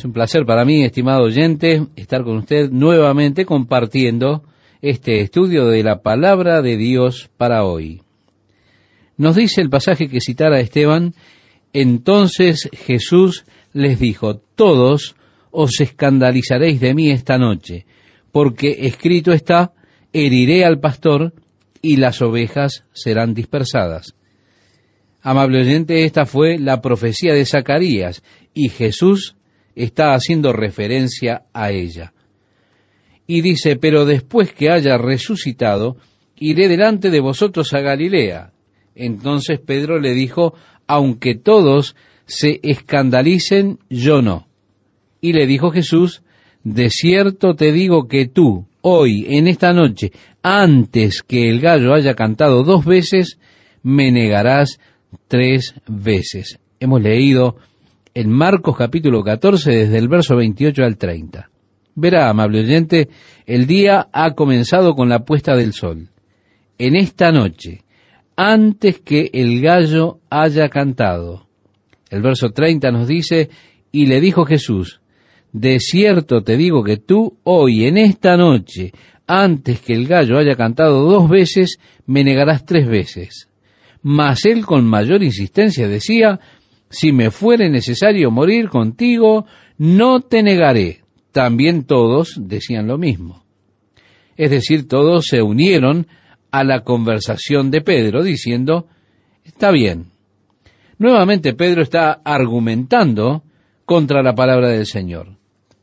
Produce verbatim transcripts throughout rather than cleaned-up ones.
Es un placer para mí, estimado oyente, estar con usted nuevamente compartiendo este estudio de la Palabra de Dios para hoy. Nos dice el pasaje que citara Esteban: entonces Jesús les dijo, todos os escandalizaréis de mí esta noche, porque escrito está, heriré al pastor y las ovejas serán dispersadas. Amable oyente, esta fue la profecía de Zacarías, y Jesús está haciendo referencia a ella. Y dice, pero después que haya resucitado, iré delante de vosotros a Galilea. Entonces Pedro le dijo, aunque todos se escandalicen, yo no. Y le dijo Jesús, de cierto te digo que tú, hoy, en esta noche, antes que el gallo haya cantado dos veces, me negarás tres veces. Hemos leído en Marcos capítulo catorce, desde el verso veintiocho al treinta. Verá, amable oyente, el día ha comenzado con la puesta del sol. En esta noche, antes que el gallo haya cantado. El verso treinta nos dice, y le dijo Jesús, de cierto te digo que tú, hoy, en esta noche, antes que el gallo haya cantado dos veces, me negarás tres veces. Mas él con mayor insistencia decía, si me fuere necesario morir contigo, no te negaré. También todos decían lo mismo. Es decir, todos se unieron a la conversación de Pedro, diciendo, está bien. Nuevamente Pedro está argumentando contra la palabra del Señor.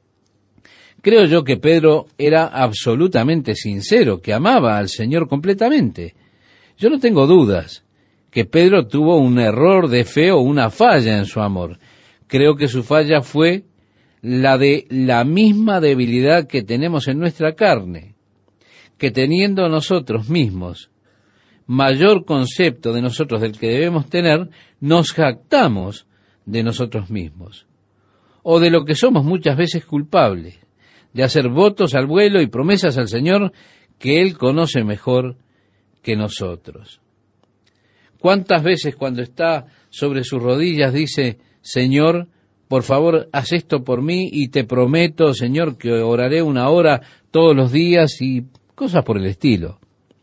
Creo yo que Pedro era absolutamente sincero, que amaba al Señor completamente. Yo no tengo dudas que Pedro tuvo un error de fe o una falla en su amor. Creo que su falla fue la de la misma debilidad que tenemos en nuestra carne, que teniendo nosotros mismos mayor concepto de nosotros del que debemos tener, nos jactamos de nosotros mismos, o de lo que somos muchas veces culpables, de hacer votos al vuelo y promesas al Señor que Él conoce mejor que nosotros. ¿Cuántas veces cuando está sobre sus rodillas dice, Señor, por favor, haz esto por mí y te prometo, Señor, que oraré una hora todos los días y cosas por el estilo?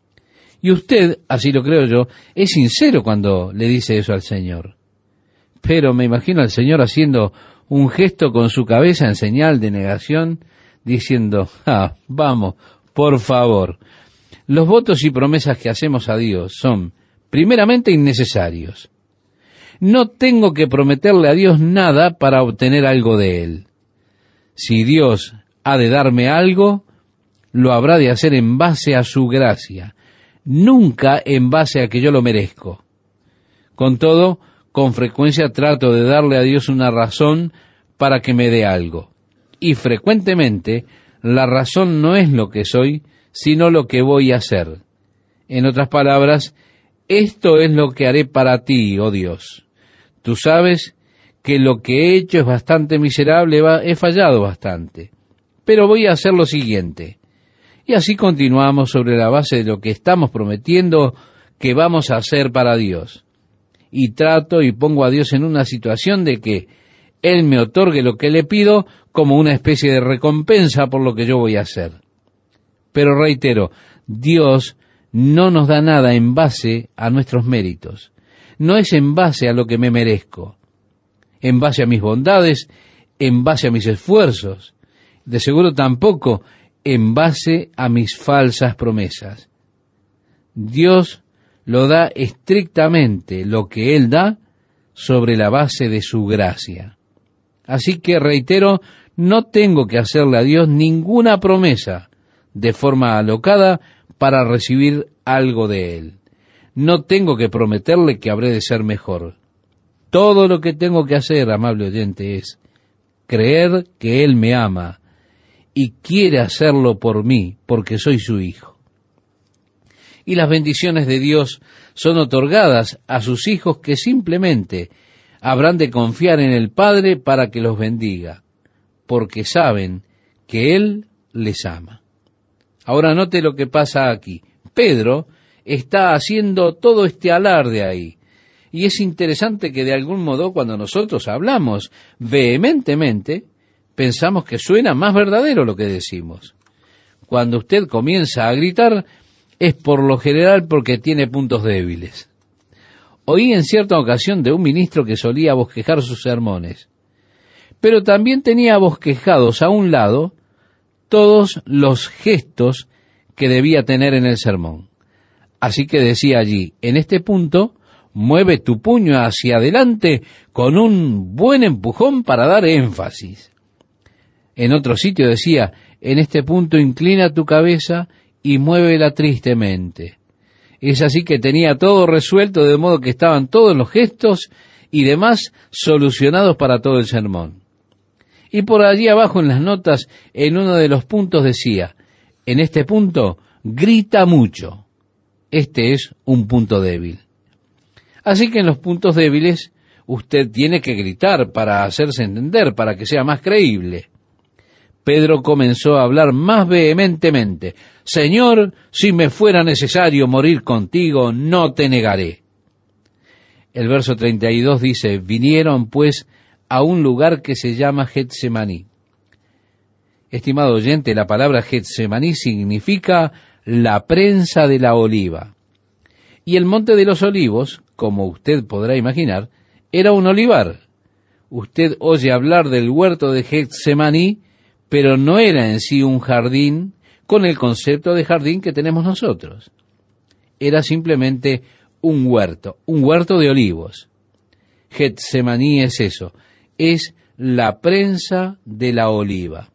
Y usted, así lo creo yo, es sincero cuando le dice eso al Señor. Pero me imagino al Señor haciendo un gesto con su cabeza en señal de negación, diciendo, ah, vamos, por favor. Los votos y promesas que hacemos a Dios son primeramente innecesarios. No tengo que prometerle a Dios nada para obtener algo de Él. Si Dios ha de darme algo, lo habrá de hacer en base a su gracia, nunca en base a que yo lo merezco. Con todo, con frecuencia trato de darle a Dios una razón para que me dé algo. Y frecuentemente, la razón no es lo que soy, sino lo que voy a hacer. En otras palabras, esto es lo que haré para ti, oh Dios. Tú sabes que lo que he hecho es bastante miserable, he fallado bastante. Pero voy a hacer lo siguiente. Y así continuamos sobre la base de lo que estamos prometiendo que vamos a hacer para Dios. Y trato y pongo a Dios en una situación de que Él me otorgue lo que le pido como una especie de recompensa por lo que yo voy a hacer. Pero reitero, Dios no nos da nada en base a nuestros méritos. No es en base a lo que me merezco, en base a mis bondades, en base a mis esfuerzos, de seguro tampoco en base a mis falsas promesas. Dios lo da estrictamente lo que Él da sobre la base de su gracia. Así que reitero, no tengo que hacerle a Dios ninguna promesa de forma alocada para recibir algo de Él. No tengo que prometerle que habré de ser mejor. Todo lo que tengo que hacer, amable oyente, es creer que Él me ama y quiere hacerlo por mí, porque soy su hijo. Y las bendiciones de Dios son otorgadas a sus hijos que simplemente habrán de confiar en el Padre para que los bendiga, porque saben que Él les ama. Ahora note lo que pasa aquí. Pedro está haciendo todo este alarde ahí. Y es interesante que de algún modo cuando nosotros hablamos vehementemente, pensamos que suena más verdadero lo que decimos. Cuando usted comienza a gritar, es por lo general porque tiene puntos débiles. Oí en cierta ocasión de un ministro que solía bosquejar sus sermones, pero también tenía bosquejados a un lado todos los gestos que debía tener en el sermón. Así que decía allí, en este punto, mueve tu puño hacia adelante con un buen empujón para dar énfasis. En otro sitio decía, en este punto inclina tu cabeza y muévela tristemente. Es así que tenía todo resuelto, de modo que estaban todos los gestos y demás solucionados para todo el sermón. Y por allí abajo en las notas, en uno de los puntos decía, en este punto, grita mucho. Este es un punto débil. Así que en los puntos débiles, usted tiene que gritar para hacerse entender, para que sea más creíble. Pedro comenzó a hablar más vehementemente. Señor, si me fuera necesario morir contigo, no te negaré. El verso treinta y dos dice, vinieron pues a un lugar que se llama Getsemaní. Estimado oyente, la palabra Getsemaní significa la prensa de la oliva. Y el monte de los olivos, como usted podrá imaginar, era un olivar. Usted oye hablar del huerto de Getsemaní, pero no era en sí un jardín con el concepto de jardín que tenemos nosotros. Era simplemente un huerto, un huerto de olivos. Getsemaní es eso, es la prensa de la oliva.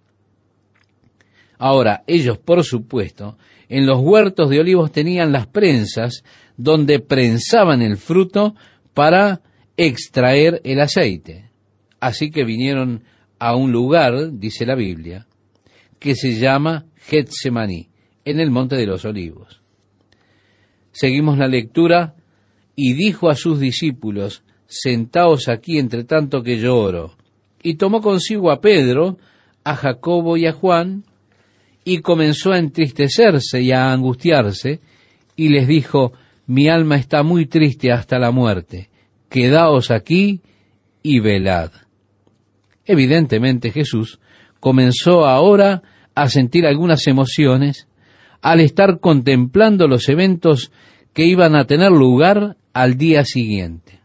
Ahora, ellos, por supuesto, en los huertos de olivos tenían las prensas donde prensaban el fruto para extraer el aceite. Así que vinieron a un lugar, dice la Biblia, que se llama Getsemaní, en el monte de los olivos. Seguimos la lectura, y dijo a sus discípulos, sentaos aquí entre tanto que yo oro. Y tomó consigo a Pedro, a Jacobo y a Juan, y comenzó a entristecerse y a angustiarse, y les dijo, mi alma está muy triste hasta la muerte, quedaos aquí y velad. Evidentemente Jesús comenzó ahora a sentir algunas emociones al estar contemplando los eventos que iban a tener lugar al día siguiente.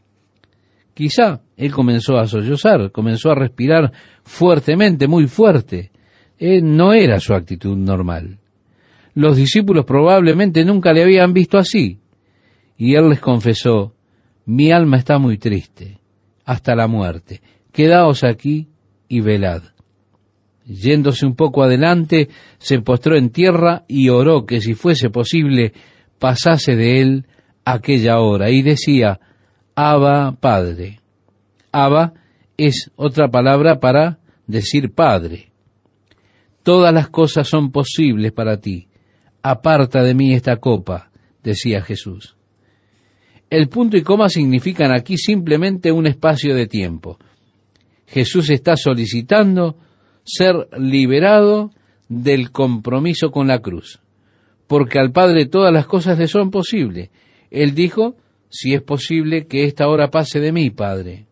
Quizá él comenzó a sollozar, comenzó a respirar fuertemente, muy fuerte. Eh, no era su actitud normal. Los discípulos probablemente nunca le habían visto así. Y él les confesó, mi alma está muy triste, hasta la muerte. Quedaos aquí y velad. Yéndose un poco adelante, se postró en tierra y oró que si fuese posible, pasase de él aquella hora. Y decía, Abba, Padre. Abba es otra palabra para decir Padre. Todas las cosas son posibles para ti. Aparta de mí esta copa, decía Jesús. El punto y coma significan aquí simplemente un espacio de tiempo. Jesús está solicitando ser liberado del compromiso con la cruz, porque al Padre todas las cosas le son posibles. Él dijo, si es posible que esta hora pase de mí, Padre.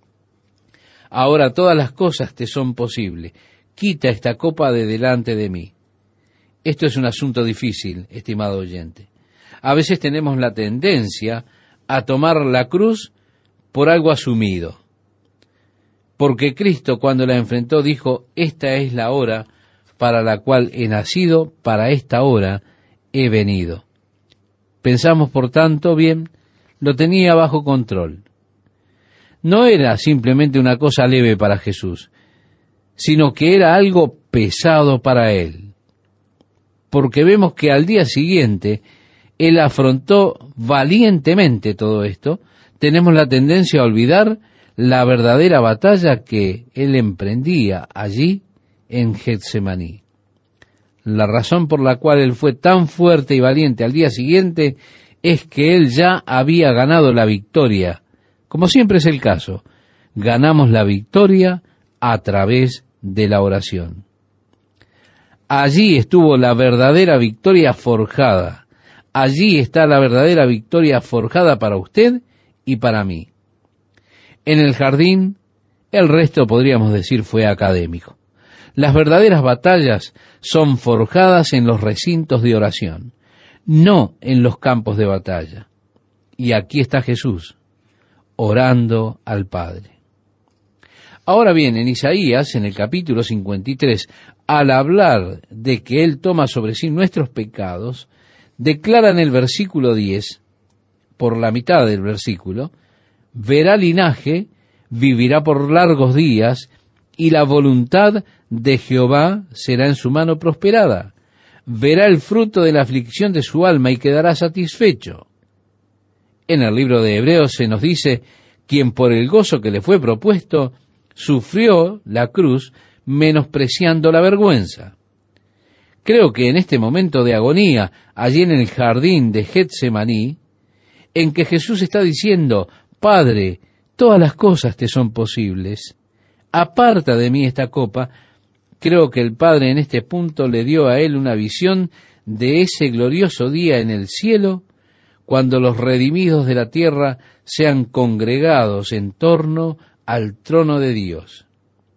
Ahora todas las cosas te son posibles. Quita esta copa de delante de mí. Esto es un asunto difícil, estimado oyente. A veces tenemos la tendencia a tomar la cruz por algo asumido. Porque Cristo, cuando la enfrentó, dijo, esta es la hora para la cual he nacido, para esta hora he venido. Pensamos, por tanto, bien, lo tenía bajo control. No era simplemente una cosa leve para Jesús, sino que era algo pesado para él. Porque vemos que al día siguiente, él afrontó valientemente todo esto. Tenemos la tendencia a olvidar la verdadera batalla que él emprendía allí en Getsemaní. La razón por la cual él fue tan fuerte y valiente al día siguiente es que él ya había ganado la victoria. Como siempre es el caso, ganamos la victoria a través de la oración. Allí estuvo la verdadera victoria forjada. Allí está la verdadera victoria forjada para usted y para mí. En el jardín, El resto, podríamos decir, fue académico. Las verdaderas batallas son forjadas en los recintos de oración, no en los campos de batalla. Y aquí está Jesús, orando al Padre. Ahora bien, en Isaías, en el capítulo cincuenta y tres, al hablar de que Él toma sobre sí nuestros pecados, declara en el versículo diez, por la mitad del versículo, verá linaje, vivirá por largos días, y la voluntad de Jehová será en su mano prosperada. Verá el fruto de la aflicción de su alma y quedará satisfecho. En el libro de Hebreos se nos dice, quien por el gozo que le fue propuesto, sufrió la cruz, menospreciando la vergüenza. Creo que en este momento de agonía, allí en el jardín de Getsemaní, en que Jesús está diciendo, Padre, todas las cosas te son posibles, aparta de mí esta copa, creo que el Padre en este punto le dio a él una visión de ese glorioso día en el cielo, cuando los redimidos de la tierra sean congregados en torno al trono de Dios.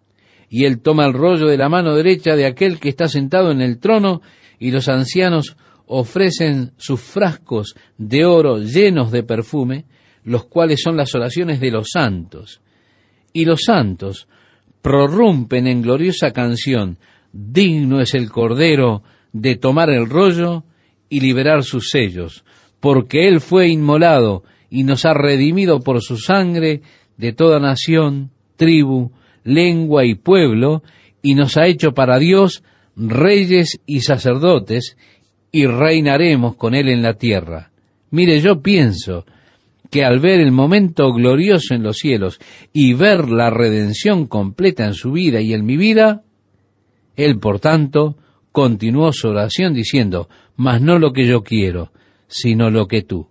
Y él toma el rollo de la mano derecha de aquel que está sentado en el trono, y los ancianos ofrecen sus frascos de oro llenos de perfume, los cuales son las oraciones de los santos. Y los santos prorrumpen en gloriosa canción, digno es el Cordero de tomar el rollo y liberar sus sellos, porque Él fue inmolado y nos ha redimido por su sangre de toda nación, tribu, lengua y pueblo, y nos ha hecho para Dios reyes y sacerdotes, y reinaremos con Él en la tierra. Mire, yo pienso que al ver el momento glorioso en los cielos y ver la redención completa en su vida y en mi vida, Él, por tanto, continuó su oración diciendo, mas no lo que yo quiero, sino lo que tú.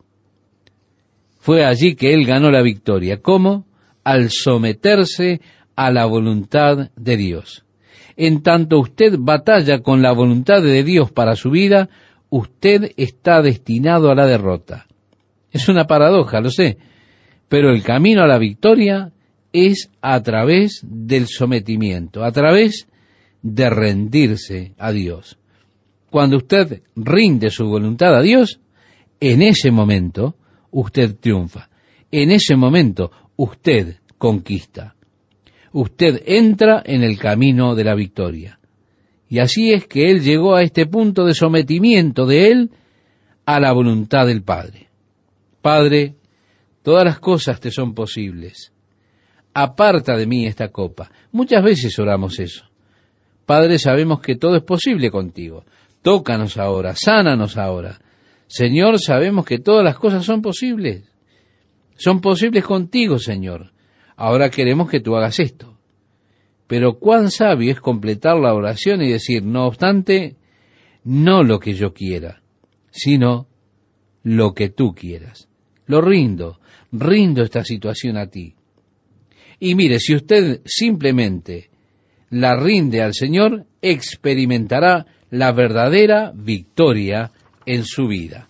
Fue allí que Él ganó la victoria. ¿Cómo? Al someterse a la voluntad de Dios. En tanto usted batalla con la voluntad de Dios para su vida, usted está destinado a la derrota. Es una paradoja, lo sé, pero el camino a la victoria es a través del sometimiento, a través de rendirse a Dios. Cuando usted rinde su voluntad a Dios, en ese momento usted triunfa. En ese momento usted conquista. Usted entra en el camino de la victoria. Y así es que Él llegó a este punto de sometimiento de Él a la voluntad del Padre. Padre, todas las cosas te son posibles. Aparta de mí esta copa. Muchas veces oramos eso. Padre, sabemos que todo es posible contigo. Tócanos ahora, sánanos ahora. Señor, sabemos que todas las cosas son posibles. Son posibles contigo, Señor. Ahora queremos que tú hagas esto. Pero cuán sabio es completar la oración y decir, no obstante, no lo que yo quiera, sino lo que tú quieras. Lo rindo, rindo esta situación a ti. Y mire, si usted simplemente la rinde al Señor, experimentará la verdadera victoria en su vida.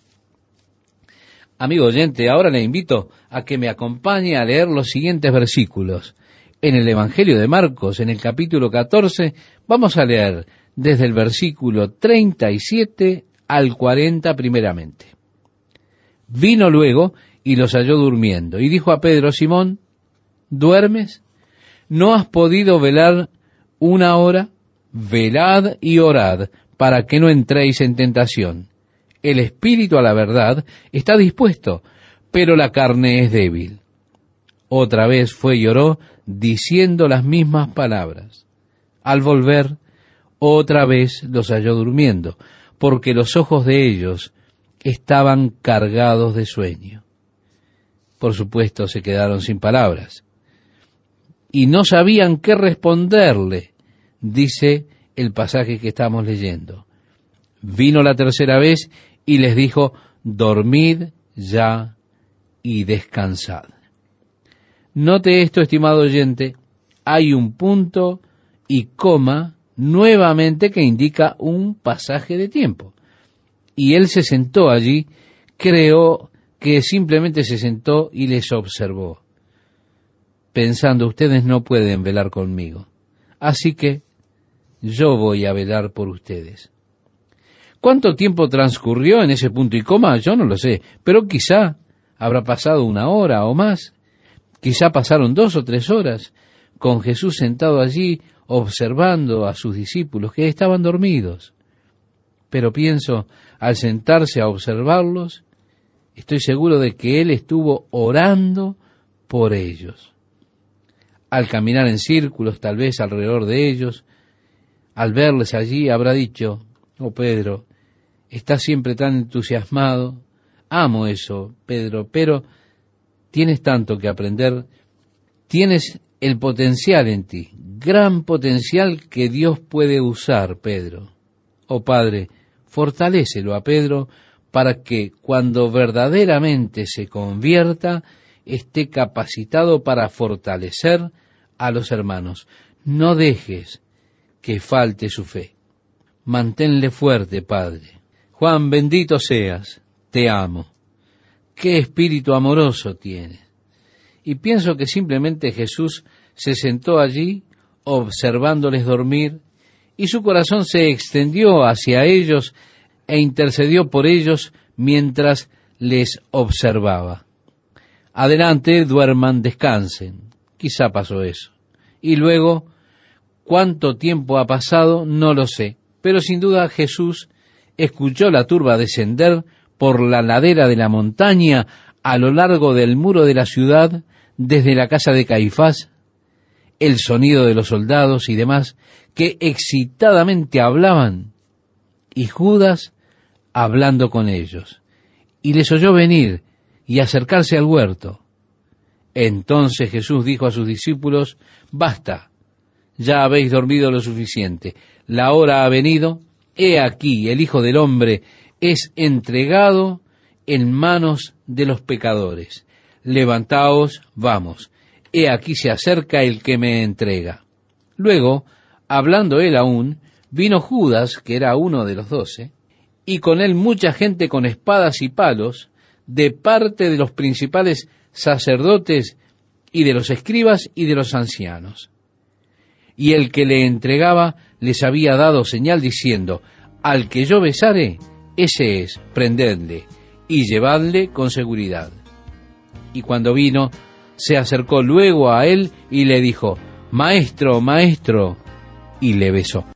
Amigo oyente, ahora le invito a que me acompañe a leer los siguientes versículos. En el Evangelio de Marcos, en el capítulo catorce, vamos a leer desde el versículo treinta y siete al cuarenta primeramente. Vino luego y los halló durmiendo, y dijo a Pedro, Simón, ¿duermes? ¿No has podido velar una hora? Velad y orad, para que no entréis en tentación. El espíritu a la verdad está dispuesto, pero la carne es débil. Otra vez fue y oró, diciendo las mismas palabras. Al volver, otra vez los halló durmiendo, porque los ojos de ellos estaban cargados de sueño. Por supuesto, se quedaron sin palabras. Y no sabían qué responderle, dice el pasaje que estamos leyendo. Vino la tercera vez y les dijo, dormid ya y descansad. Note esto, estimado oyente, hay un punto y coma nuevamente que indica un pasaje de tiempo. Y él se sentó allí, creo que simplemente se sentó y les observó. pensando, ustedes no pueden velar conmigo, así que yo voy a velar por ustedes. ¿Cuánto tiempo transcurrió en ese punto y coma? Yo no lo sé, pero quizá habrá pasado una hora o más, quizá pasaron dos o tres horas, con Jesús sentado allí observando a sus discípulos que estaban dormidos. Pero pienso, al sentarse a observarlos, estoy seguro de que Él estuvo orando por ellos. Al caminar en círculos, tal vez alrededor de ellos, al verles allí, habrá dicho, oh Pedro, estás siempre tan entusiasmado, amo eso, Pedro, pero tienes tanto que aprender, tienes el potencial en ti, gran potencial que Dios puede usar, Pedro. Oh Padre, fortalécelo a Pedro para que cuando verdaderamente se convierta, esté capacitado para fortalecer a los hermanos. No dejes que falte su fe. Manténle fuerte, Padre. Juan, bendito seas, te amo. Qué espíritu amoroso tienes. Y pienso que simplemente Jesús se sentó allí observándoles dormir y su corazón se extendió hacia ellos e intercedió por ellos mientras les observaba. Adelante, duerman, descansen. Quizá pasó eso. Y luego, ¿cuánto tiempo ha pasado? No lo sé. Pero sin duda Jesús escuchó la turba descender por la ladera de la montaña a lo largo del muro de la ciudad, desde la casa de Caifás, el sonido de los soldados y demás, que excitadamente hablaban, y Judas hablando con ellos. Y les oyó venir y acercarse al huerto. Entonces Jesús dijo a sus discípulos, basta, ya habéis dormido lo suficiente, la hora ha venido, he aquí el Hijo del Hombre es entregado en manos de los pecadores. Levantaos, vamos, he aquí se acerca el que me entrega. Luego, hablando él aún, vino Judas, que era uno de los doce, y con él mucha gente con espadas y palos, de parte de los principales sacerdotes y de los escribas y de los ancianos. Y el que le entregaba les había dado señal diciendo, al que yo besare, ese es, prendedle y llevadle con seguridad. Y cuando vino, se acercó luego a él y le dijo, Maestro, Maestro, y le besó.